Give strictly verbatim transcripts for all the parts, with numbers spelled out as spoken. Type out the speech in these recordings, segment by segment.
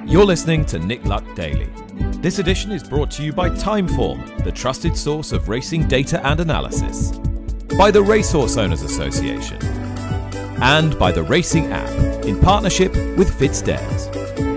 You're listening to Nick Luck Daily. This edition is brought to you by Timeform, the trusted source of racing data and analysis, by the Racehorse Owners Association, and by the Racing App, in partnership with FitzDares.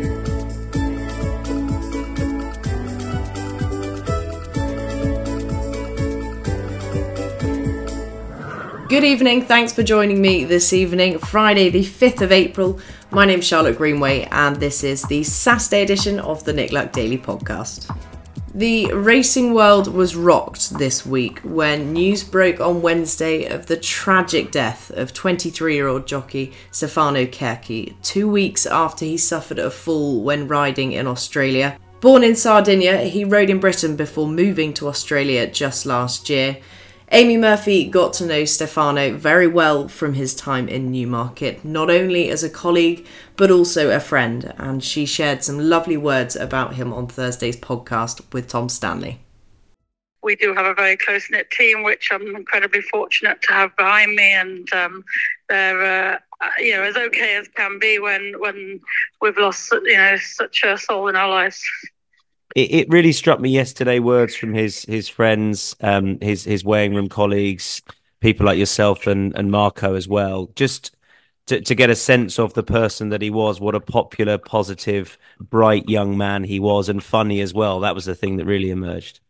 Good evening, thanks for joining me this evening, Friday the fifth of April. My name's Charlotte Greenway and this is the Saturday edition of the Nick Luck Daily podcast. The racing world was rocked this week when news broke on Wednesday of the tragic death of twenty-three-year-old jockey Stefano Cerchi, two weeks after he suffered a fall when riding in Australia. Born in Sardinia, he rode in Britain before moving to Australia just last year. Amy Murphy got to know Stefano very well from his time in Newmarket, not only as a colleague, but also a friend, and she shared some lovely words about him on Thursday's podcast with Tom Stanley. We do have a very close-knit team, which I'm incredibly fortunate to have behind me, and um, they're uh, you know as okay as can be when when we've lost you know such a soul in our lives. It, it really struck me yesterday, words from his his friends, um, his his weighing room colleagues, people like yourself and, and Marco as well, just to, to get a sense of the person that he was, what a popular, positive, bright young man he was, and funny as well. That was the thing that really emerged.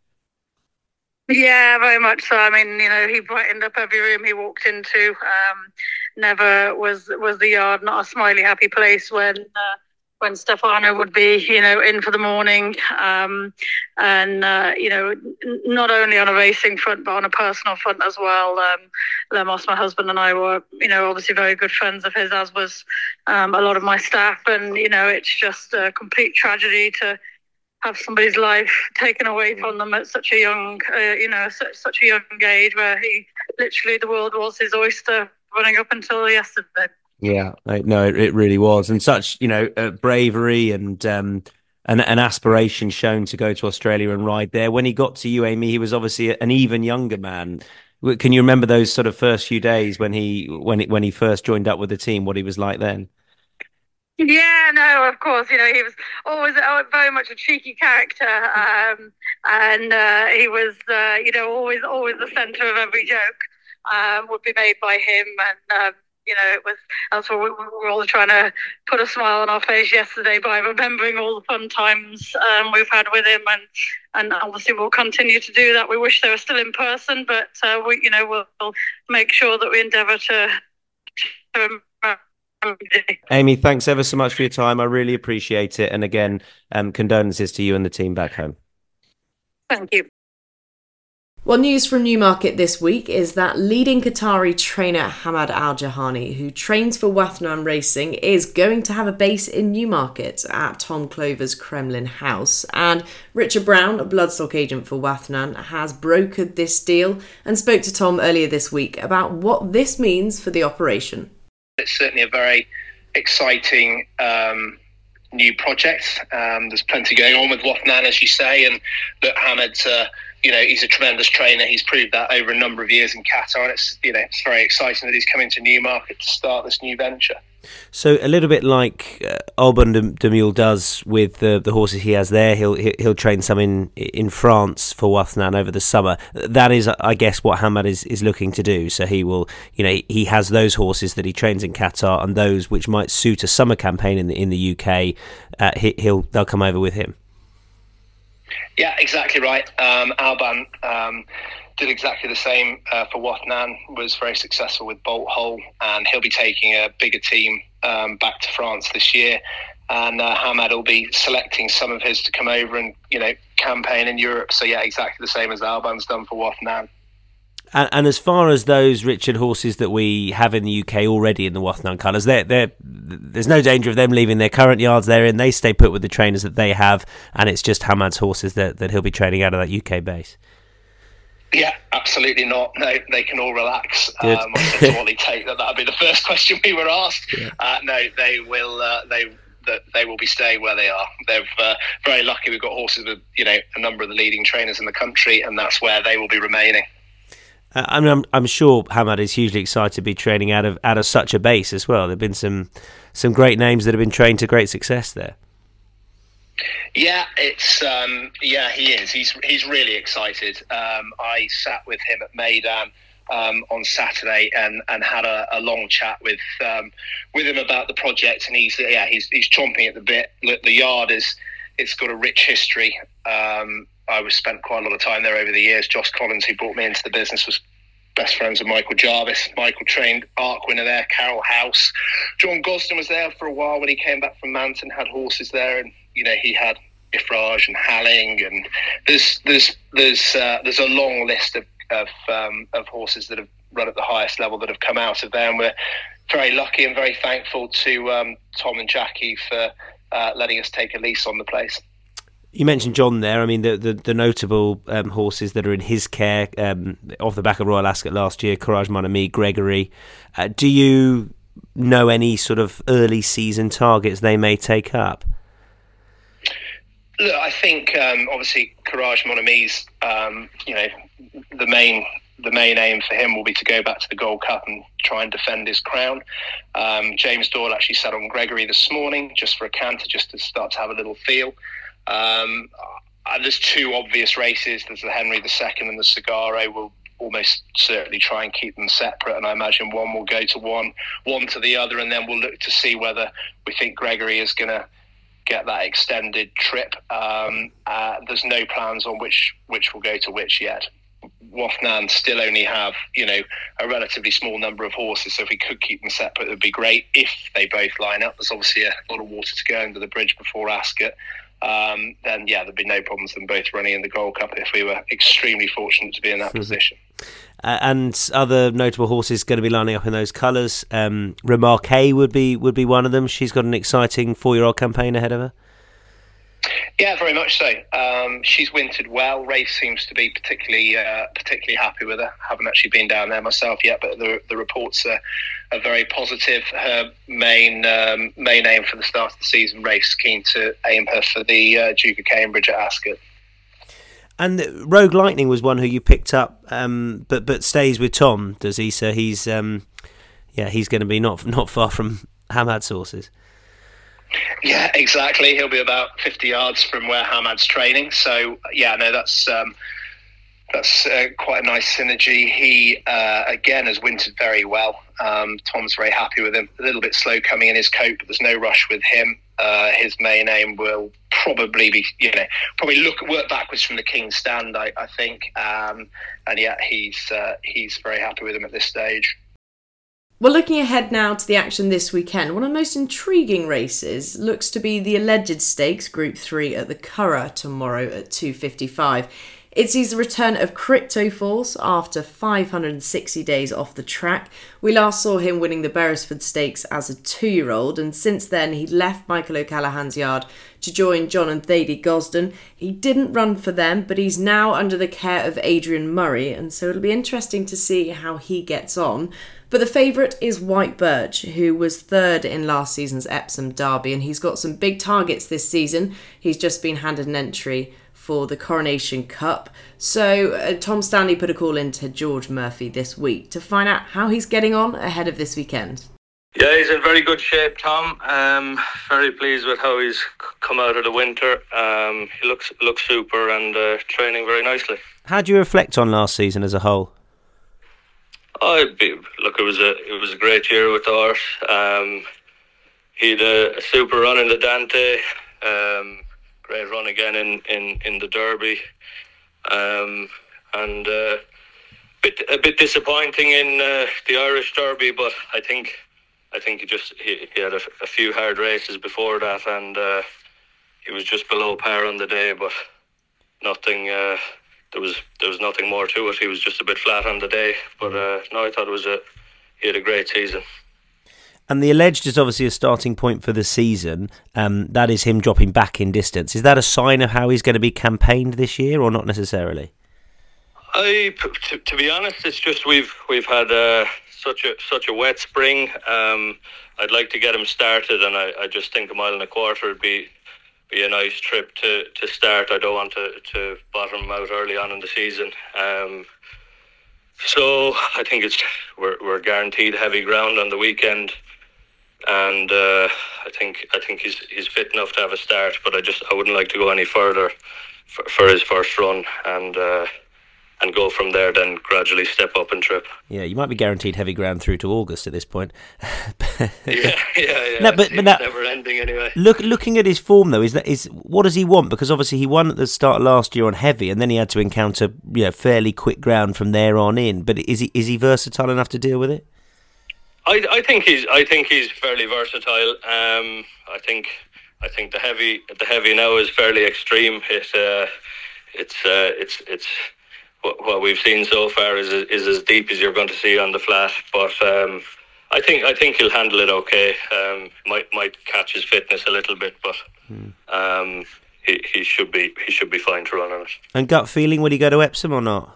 Yeah, very much so. I mean, you know, he brightened up every room he walked into. Um, never was, was the yard not a smiley, happy place when... Uh, when Stefano would be, you know, in for the morning. Um, and, uh, you know, n- not only on a racing front, but on a personal front as well. Um, Lemos, my husband, and I were, you know, obviously very good friends of his, as was um, a lot of my staff. And, you know, it's just a complete tragedy to have somebody's life taken away from them at such a young, uh, you know, such, such a young age, where he literally, the world was his oyster running up until yesterday. Yeah, no, it really was, and such, you know, uh, bravery and um, an, an aspiration shown to go to Australia and ride there. When he got to you, Amy, he was obviously an even younger man. Can you remember those sort of first few days when he when he, when he first joined up with the team? What he was like then? Yeah, no, of course. You know, he was always very much a cheeky character, um, and uh, he was, uh, you know, always always the centre of every joke um, would be made by him, and. Um, You know, it was that's what we were all trying to put a smile on our face yesterday by remembering all the fun times um, we've had with him, and and obviously we'll continue to do that. We wish they were still in person, but uh, we, you know, we'll, we'll make sure that we endeavour to. to Amy, thanks ever so much for your time. I really appreciate it, and again, um, condolences to you and the team back home. Thank you. Well, news from Newmarket this week is that leading Qatari trainer Hamad Al Jahani, who trains for Wathnan Racing, is going to have a base in Newmarket at Tom Clover's Kremlin House. And Richard Brown, a bloodstock agent for Wathnan, has brokered this deal and spoke to Tom earlier this week about what this means for the operation. It's certainly a very exciting um, new project. Um, there's plenty going on with Wathnan, as you say, and that Hamad's uh, you know, he's a tremendous trainer. He's proved that over a number of years in Qatar, and it's, you know, it's very exciting that he's coming to Newmarket to start this new venture. So a little bit like uh, Alban de, de Mule does with the the horses he has there, he'll he'll train some in in France for Wathnan over the summer. That is, I guess, what Hamad is, is looking to do. So he will, you know, he has those horses that he trains in Qatar, and those which might suit a summer campaign in the in the U K, uh, he, he'll they'll come over with him. Yeah, exactly right. Um, Alban um, did exactly the same uh, for Wathnan, was very successful with Bolt Hole, and he'll be taking a bigger team um, back to France this year. And uh, Hamad will be selecting some of his to come over and, you know, campaign in Europe. So, yeah, exactly the same as Alban's done for Wathnan. And, and as far as those Richard horses that we have in the U K already in the Wathnan colours, they're, they're, there's no danger of them leaving their current yards they're in. They stay put with the trainers that they have, and it's just Hamad's horses that, that he'll be training out of that U K base. Yeah, absolutely not. No, they can all relax. Um, I said to Ollie Tate that that would be the first question we were asked. Yeah. Uh, no, they will. Uh, they that they will be staying where they are. They're uh, very lucky. We've got horses with, you know, a number of the leading trainers in the country, and that's where they will be remaining. Uh, I mean, I'm, I'm sure Hamad is hugely excited to be training out of out of such a base as well. There've been some some great names that have been trained to great success there. Yeah, it's um, yeah, he is. He's he's really excited. Um, I sat with him at Meydan um, on Saturday and, and had a, a long chat with um, with him about the project, and he's yeah he's he's chomping at the bit. Look, the yard is it's got a rich history. Um, I was spent quite a lot of time there over the years. Josh Collins, who brought me into the business, was best friends with Michael Jarvis. Michael trained Arc winner there, Carol House. John Gosden was there for a while when he came back from Manton, had horses there, and you know he had Ifraj and Halling, and there's there's there's uh, there's a long list of of, um, of horses that have run at the highest level that have come out of there, and we're very lucky and very thankful to um, Tom and Jackie for uh, letting us take a lease on the place. You mentioned John there. I mean, the the, the notable um, horses that are in his care um, off the back of Royal Ascot last year, Courage Mon Ami, Gregory. Uh, do you know any sort of early season targets they may take up? Look, I think um, obviously Courage Mon Ami's, um, you know, the main the main aim for him will be to go back to the Gold Cup and try and defend his crown. Um, James Doyle actually sat on Gregory this morning just for a canter, just to start to have a little feel. Um, and there's two obvious races. There's the Henry the Second and the Sagaro. We'll almost certainly try and keep them separate, and I imagine one will go to one, one to the other, and then we'll look to see whether we think Gregory is going to get that extended trip. Um, uh, there's no plans on which which will go to which yet. Wathnan still only have, you know, a relatively small number of horses, so if we could keep them separate, it would be great if they both line up. There's obviously a lot of water to go under the bridge before Ascot. Um, then yeah, there'd be no problems them both running in the Gold Cup if we were extremely fortunate to be in that position. Uh, and other notable horses going to be lining up in those colours. Um, Remarque would be would be one of them. She's got an exciting four-year-old campaign ahead of her. Yeah, very much so. Um, she's wintered well. Rafe seems to be particularly uh, particularly happy with her. Haven't actually been down there myself yet, but the the reports are, are very positive. Her main um, main aim for the start of the season, Rafe's keen to aim her for the uh, Duke of Cambridge at Ascot. And Rogue Lightning was one who you picked up, um, but but stays with Tom, does he? So he's um, yeah, he's going to be not not far from Hamad's horses. Yeah, exactly. He'll be about fifty yards from where Hamad's training. So yeah, no, that's um, that's uh, quite a nice synergy. He uh, again has wintered very well. Um, Tom's very happy with him. A little bit slow coming in his coat, but there's no rush with him. Uh, his main aim will probably be, you know, probably look work backwards from the King's Stand, I, I think. Um, and yeah, he's uh, he's very happy with him at this stage. Well, looking ahead now to the action this weekend, one of the most intriguing races looks to be the Alleged Stakes Group three at the Curragh tomorrow at two fifty-five. It sees the return of Crypto Force after five hundred sixty days off the track. We last saw him winning the Beresford Stakes as a two-year-old, and since then he left Michael O'Callaghan's yard to join John and Thady Gosden. He didn't run for them, but he's now under the care of Adrian Murray, and so it'll be interesting to see how he gets on. But the favourite is White Birch, who was third in last season's Epsom Derby, and he's got some big targets this season. He's just been handed an entry for the Coronation Cup. So uh, Tom Stanley put a call into George Murphy this week to find out how he's getting on ahead of this weekend. Yeah, he's in very good shape, Tom. Um, very pleased with how he's come out of the winter. Um, he looks looks super and uh, training very nicely. How do you reflect on last season as a whole? Oh, be, look, it was a it was a great year with the horse. Um, he had a, a super run in the Dante. Um, great run again in, in, in the Derby. Um, and uh, bit a bit disappointing in uh, the Irish Derby, but I think I think he just he, he had a, a few hard races before that, and uh, he was just below par on the day. But nothing. Uh, there was there was nothing more to it. He was just a bit flat on the day. But uh, no, I thought it was a he had a great season. And the Alleged is obviously a starting point for the season. Um, that is him dropping back in distance. Is that a sign of how he's going to be campaigned this year, or not necessarily? I, to, to be honest, it's just we've we've had uh, such a such a wet spring. Um, I'd like to get him started, and I, I just think a mile and a quarter would be be a nice trip to, to start. I don't want to, to bottom him out early on in the season. Um, so I think it's we're we're guaranteed heavy ground on the weekend. and uh, I think I think he's he's fit enough to have a start. But I just I wouldn't like to go any further for, for his first run, and uh, and go from there. Then gradually step up and trip. Yeah, you might be guaranteed heavy ground through to August at this point. yeah, yeah, yeah. No, but, but that, never ending anyway. Look, looking at his form though, is that is what does he want? Because obviously he won at the start of last year on heavy, and then he had to encounter you know, fairly quick ground from there on in. But is he is he versatile enough to deal with it? I, I think he's I think he's fairly versatile. Um, I think I think the heavy the heavy now is fairly extreme. It uh, it's uh, it's it's what, what we've seen so far is is as deep as you're going to see on the flat. But um, I think I think he'll handle it okay. Um, might might catch his fitness a little bit, but hmm. um, he he should be he should be fine to run on it. And gut feeling, would he go to Epsom or not?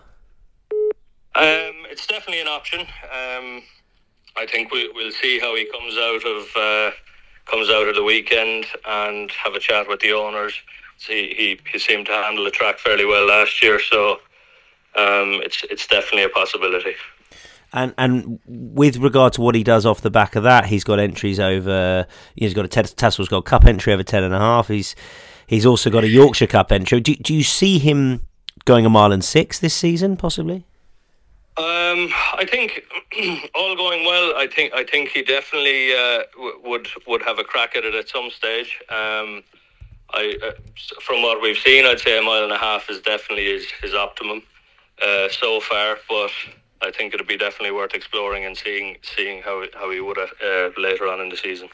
Um, it's definitely an option. Um. I think we, we'll see how he comes out of uh, comes out of the weekend and have a chat with the owners. See, he, he seemed to handle the track fairly well last year, so um, it's it's definitely a possibility. And and with regard to what he does off the back of that, he's got entries over. He's got a Tassel's Gold Cup entry over ten and a half. He's he's also got a Yorkshire Cup entry. Do do you see him going a mile and six this season, possibly? Um, I think all going well. I think I think he definitely uh, w- would would have a crack at it at some stage. Um, I uh, from what we've seen, I'd say a mile and a half is definitely his, his optimum uh, so far. But I think it'd be definitely worth exploring and seeing seeing how how he would uh, later on in the season.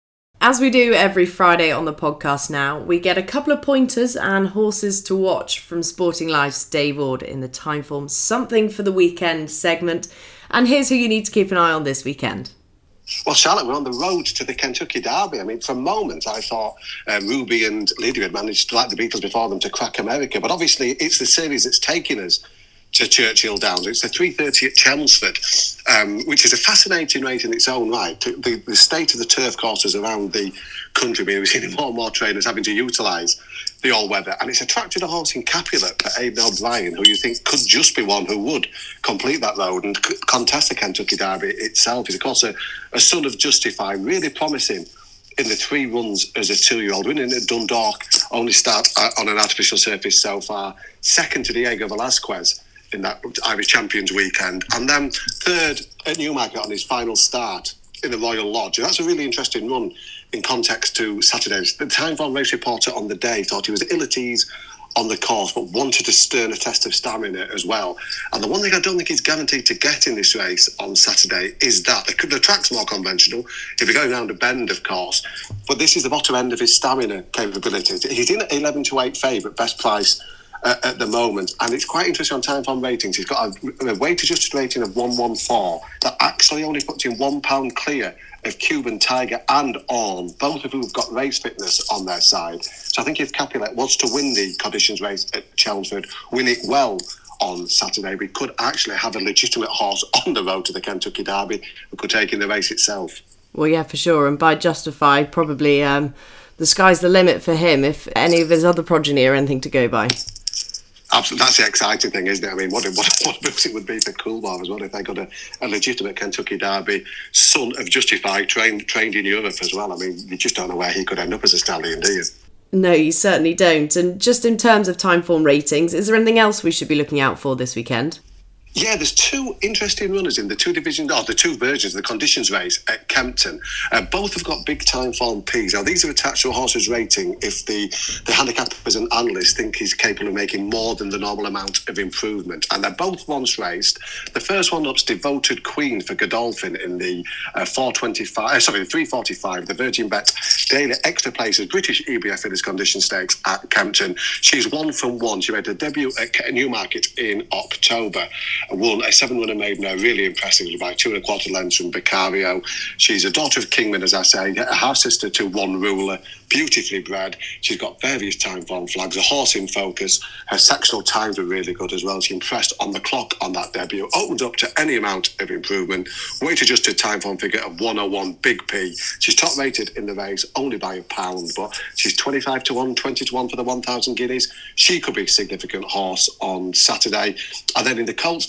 As we do every Friday on the podcast now, we get a couple of pointers and horses to watch from Sporting Life's Dave Ord in the Timeform Something for the Weekend segment. And here's who you need to keep an eye on this weekend. Well, Charlotte, we're on the road to the Kentucky Derby. I mean, for a moment, I thought uh, Ruby and Lydia had managed, like the Beatles before them, to crack America. But obviously, it's the series that's taking us to Churchill Downs. It's the three thirty at Chelmsford, um, which is a fascinating race in its own right. The, the state of the turf courses around the country, we're seeing more and more trainers having to utilise the all-weather. And it's attracted a horse in Capulet for Aidan O'Brien, who you think could just be one who would complete that road and c- contest the Kentucky Derby itself. He's, of course, a, a son of Justify, really promising in the three runs as a two-year-old, winning at Dundalk, only start on an artificial surface so far, second to Diego Velazquez in that Irish Champions weekend, and then third at Newmarket on his final start in the Royal Lodge. And that's a really interesting run in context to Saturday's. The Timeform race reporter on the day thought he was ill at ease on the course, but wanted a sterner test of stamina as well. And the one thing I don't think he's guaranteed to get in this race on Saturday is that the, the track's more conventional. If you're going around a bend, of course, but this is the bottom end of his stamina capabilities. He's in at eleven to eight favourite, best price Uh, at the moment, and it's quite interesting on Timeform ratings. He's got a, a weight adjusted rating of one fourteen that actually only puts him one pound clear of Cuban Tiger and Orne, both of who have got race fitness on their side. So I think if Capulet wants to win the conditions race at Chelmsford, win it well on Saturday, we could actually have a legitimate horse on the road to the Kentucky Derby who could take in the race itself. Well, yeah, for sure. And by Justify, probably um, the sky's the limit for him if any of his other progeny are anything to go by. Absolutely, that's the exciting thing, isn't it? I mean, what a, what a, what a boost it would be for Coolmore as well if they got a, a legitimate Kentucky Derby son of Justify, trained trained in Europe as well. I mean, you just don't know where he could end up as a stallion, do you? No, you certainly don't. And just in terms of Timeform ratings, is there anything else we should be looking out for this weekend? Yeah, there's two interesting runners in the two divisions, or the two versions of the conditions race at Kempton. Uh, both have got big Timeform Ps. Now, these are attached to a horse's rating if the, the handicappers and analysts think he's capable of making more than the normal amount of improvement. And they're both once raced. The first one up's Devoted Queen for Godolphin in the uh, four twenty-five, uh, sorry, the three forty-five, the Virgin Bet Daily Extra Places British E B F Winners Condition Stakes at Kempton. She's one from one. She made her debut at Newmarket in October. Won a seven-runner maiden there, really impressively by two and a quarter lengths from Beccario. She's a daughter of Kingman, as I say, a half-sister to One Ruler, beautifully bred. She's got various Timeform flags, a horse in focus. Her sectional times were really good as well. She impressed on the clock on that debut, opened up to any amount of improvement. Weight adjusted Timeform figure of one oh one, big P. She's top rated in the race only by a pound, but she's twenty-five to one, twenty to one for the one thousand guineas. She could be a significant horse on Saturday. And then in the Colts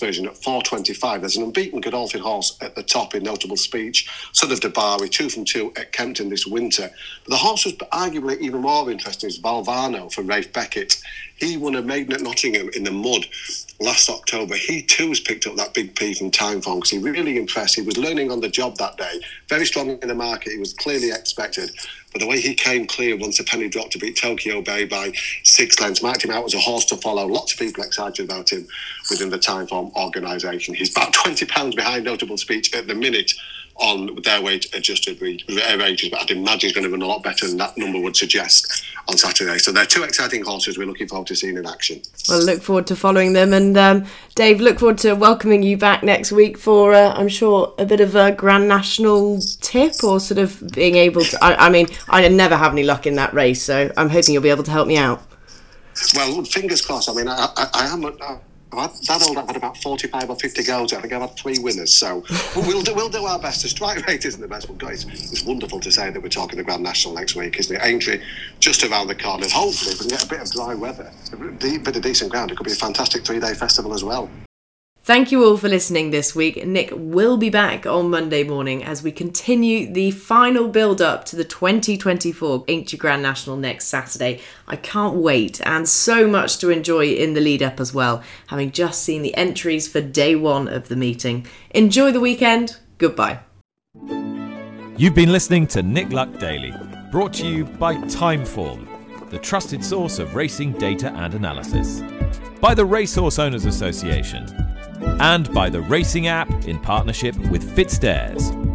version at four twenty-five. There's an unbeaten Godolphin horse at the top in Notable Speech, Son of Dabari, two from two at Kempton this winter. But the horse was arguably even more interesting is Valvano for Rafe Beckett. He won a maiden at Nottingham in the mud last October. He too has picked up that big P from Timeform because he really impressed. He was learning on the job that day. Very strong in the market. He was clearly expected. But the way he came clear once a penny dropped to beat Tokyo Bay by six lengths, marked him out as a horse to follow. Lots of people excited about him within the Timeform organisation. He's about twenty pounds behind Notable Speech at the minute on their weight adjusted wages, but I'd imagine he's going to run a lot better than that number would suggest on Saturday. So they're two exciting horses we're looking forward to seeing in action. Well, look forward to following them, and um, Dave, look forward to welcoming you back next week for, uh, I'm sure, a bit of a Grand National tip, or sort of being able to, I, I mean, I never have any luck in that race, so I'm hoping you'll be able to help me out. Well, fingers crossed. I mean, I, I, I am... I, I've had, that old, I've had about forty-five or fifty goals. I think I've had three winners. So we'll do, we'll do our best. The strike rate isn't the best, but guys, it's wonderful to say that we're talking the Grand National next week, isn't it? Aintree just around the corner. Hopefully, if we can get a bit of dry weather, a bit of decent ground, it could be a fantastic three-day festival as well. Thank you all for listening this week. Nick will be back on Monday morning as we continue the final build-up to the twenty twenty-four Aintree Grand National next Saturday. I can't wait, and so much to enjoy in the lead-up as well, having just seen the entries for day one of the meeting. Enjoy the weekend. Goodbye. You've been listening to Nick Luck Daily, brought to you by Timeform, the trusted source of racing data and analysis, by the Racehorse Owners Association, and by the Racing app in partnership with FitzDares.